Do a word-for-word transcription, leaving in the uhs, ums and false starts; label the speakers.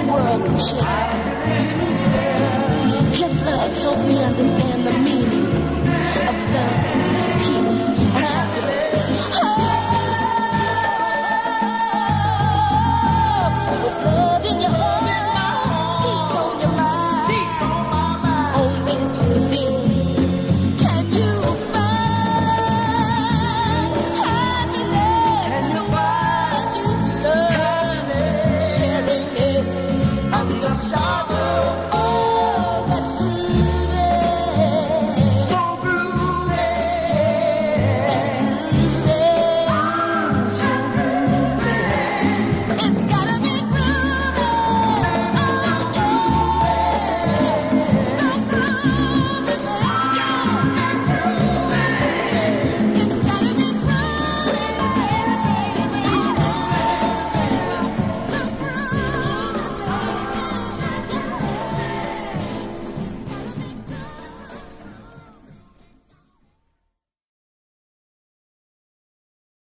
Speaker 1: world could share. His love helped me understand the meaning of love, peace, and happiness. Oh, with love in your heart, peace on your mind, peace on my mind. Only to thee can you find happiness in the one you love, sharing it under sorrow.